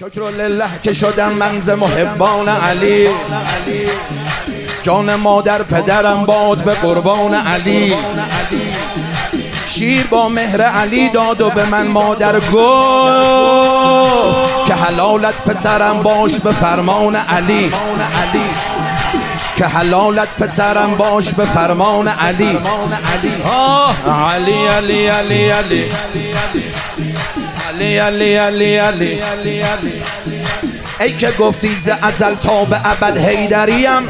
شکر لله که شدم منز محبان علی، جان مادر پدرم باد به قربان علی. شیر با مهر علی داد و به من مادر گفت که حلالت پسرم باش به فرمان علی، که حلالت پسرم باش به فرمان علی. علی علی علی علی علی علی علی علی. ای که گفتی ز ازل تا به ابد حیدریم،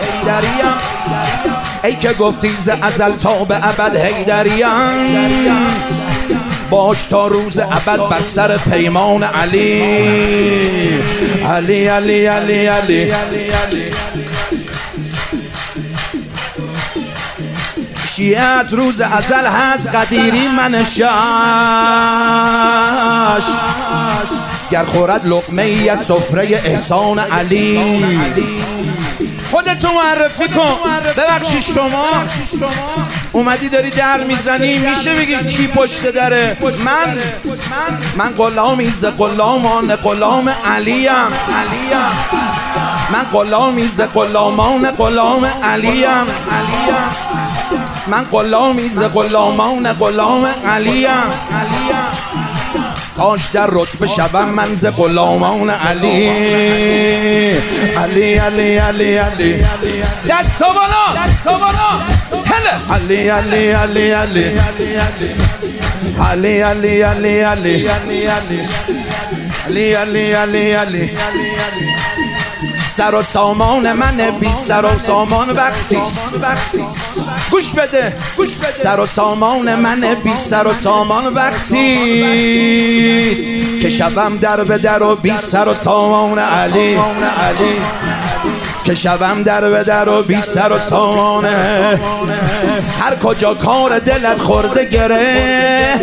ای که گفتی ز ازل تا به ابد حیدریم، باش تا روز ابد بر سر پیمان علی. علی علی علی علی. شیعه از روز ازل هست قدیری من شش، گر خورد لقمه ای از سفره احسان علی. خودتو معرفی کن. ببخشید شما اومدی داری در میزنی، میشه بگی کی پشت دره؟ من غلامی ز غلامان غلام علیم، من غلامی ز غلامان غلام علیم، من غلامی ز غلامان غلام علیم. کاش در رتبه شوم من ز غلامان علی. علی علی علی علی. دست بالا هله. علی علی علی علی علی علی علی علی علی علی علی علی. سر و سامان من بی سر و سامان وقتیست، گوش بده. سر و سامان من بی سر و سامان وقتیست که شبم در به در و بی سر و سامان علی، که شبم در به در و بی سر و سامان. هر کجا کار دلت خورده گره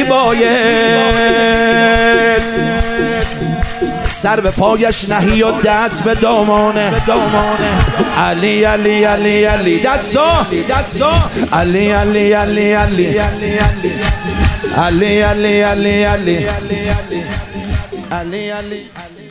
میبایست، سر به پایش نهی و دست به دامانه. علی علی علی علی. دستا علی علی علی علی علی علی علی علی علی علی علی.